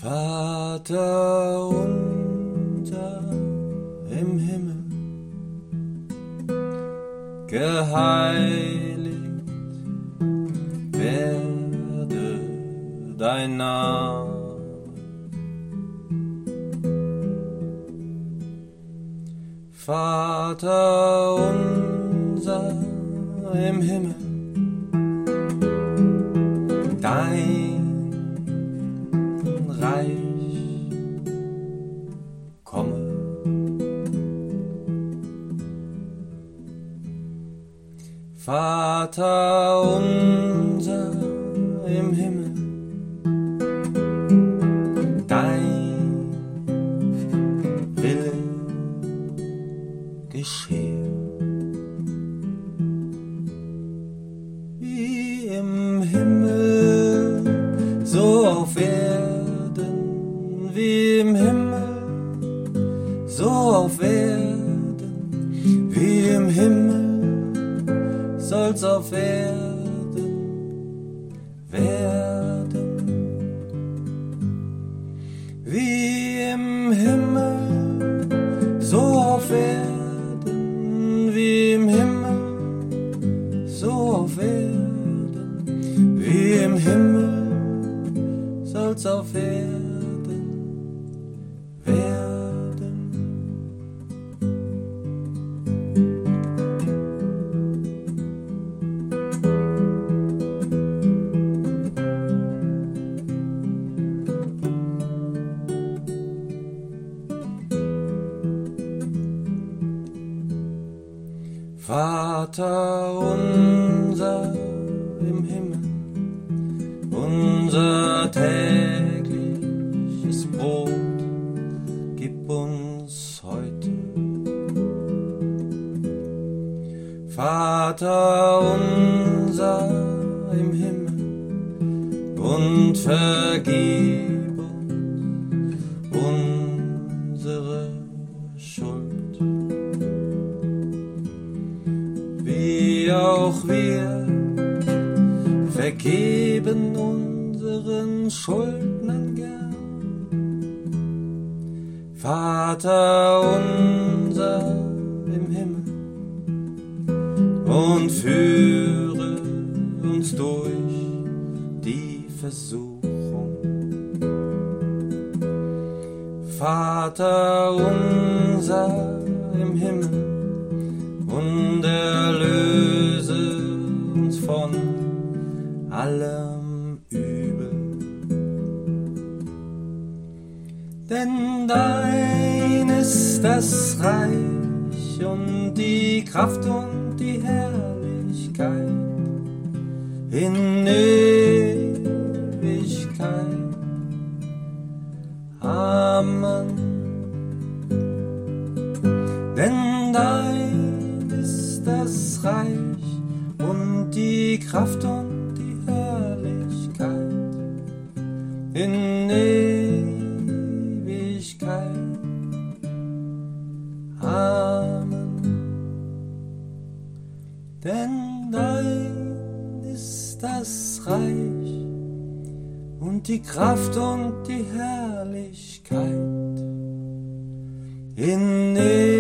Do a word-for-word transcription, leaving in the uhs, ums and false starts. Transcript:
Vater unser im Himmel, geheiligt werde dein Name. Vater unser im Himmel, dein Reich komme. Vater unser im Himmel, dein Wille geschehe, wie im Himmel, so auf Erden, wie im Himmel, so auf Erden, wie im Himmel, soll's auf Erden werden, wie im Himmel, so auf Erden, wie im Himmel, so auf Erden, wie im Himmel, soll's auf Erden werden. Vater unser im Himmel, unser tägliches Brot gib uns heute. Vater unser im Himmel, und vergib uns unsere Schuld, wie auch wir vergeben unseren Schuldnern gern. Vater unser im Himmel, und führe uns durch die Versuchung. Vater unser im Himmel, und erlöse uns von allem Übel. Denn dein ist das Reich und die Kraft und die Herrlichkeit in Ewigkeit. Amen. Denn dein ist das Reich und die Kraft und die Herrlichkeit in Ewigkeit. Amen. Denn dein ist das Reich und die Kraft und die Herrlichkeit in Ewigkeit.